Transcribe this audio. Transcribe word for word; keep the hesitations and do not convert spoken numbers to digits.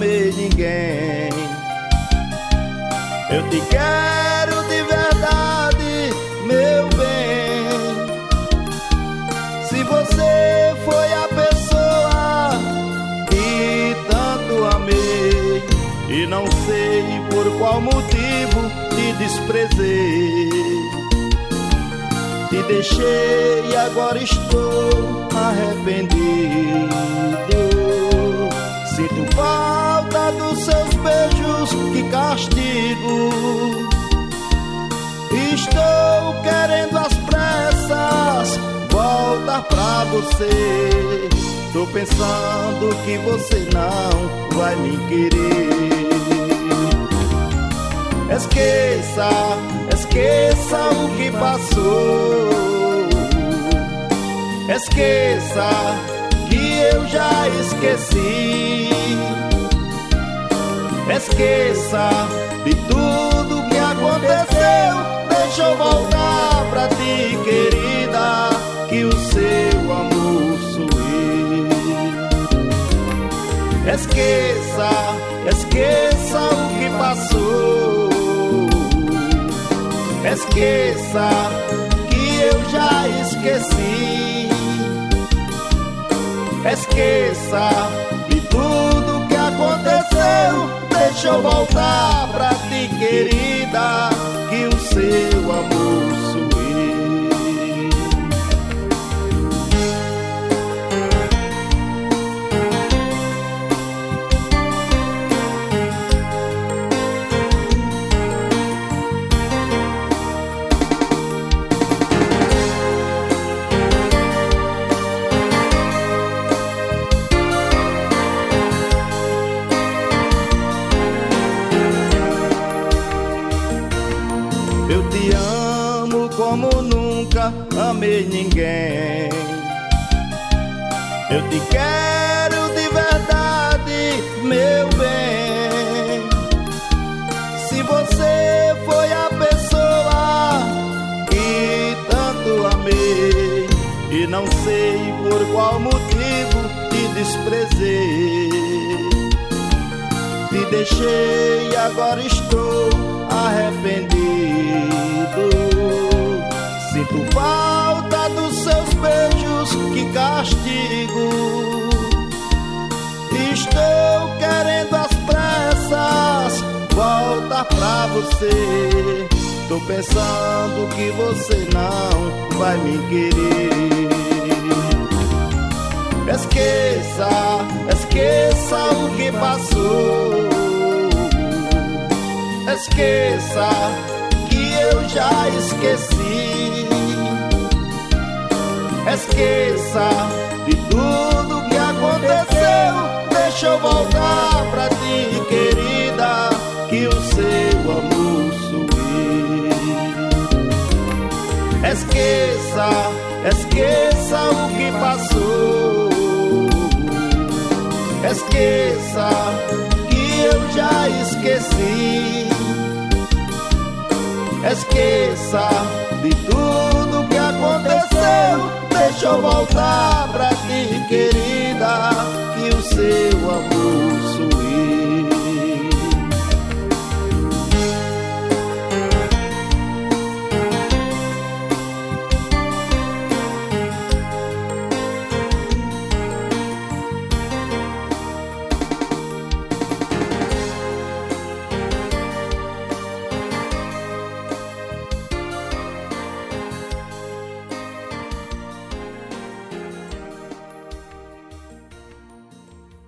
amei ninguém. Eu te quero de verdade, meu bem. Se você foi a pessoa que tanto amei, e não sei por qual motivo te desprezei, te deixei e agora estou arrependido. Sinto falta dos seus beijos, que castigo. Estou querendo às pressas voltar pra você. Tô pensando que você não vai me querer. Esqueça, esqueça o que passou. Esqueça que eu já esqueci. Esqueça de tudo que aconteceu. Deixa eu voltar pra ti, querida, que o seu amor sou eu. Esqueça, esqueça o que passou. Esqueça que eu já esqueci. Esqueça de tudo que aconteceu. Deixa eu voltar pra ti, querida, que o seu amor sou Eu te amo como nunca amei ninguém. Eu te quero de verdade, meu bem. Se você foi a pessoa que tanto amei, e não sei por qual motivo te desprezei, te deixei e agora estou arrependido. Sinto falta dos seus beijos, que castigo. Estou querendo às pressas voltar pra você. Tô pensando que você não vai me querer. Esqueça, esqueça o que passou. Esqueça que eu já esqueci. Esqueça de tudo que aconteceu. Deixa eu voltar pra ti, querida, que o seu amor sou eu. Esqueça, esqueça o que passou. Esqueça que eu já esqueci. Esqueça de tudo que aconteceu. Deixa eu voltar pra ti, querida, que o seu amor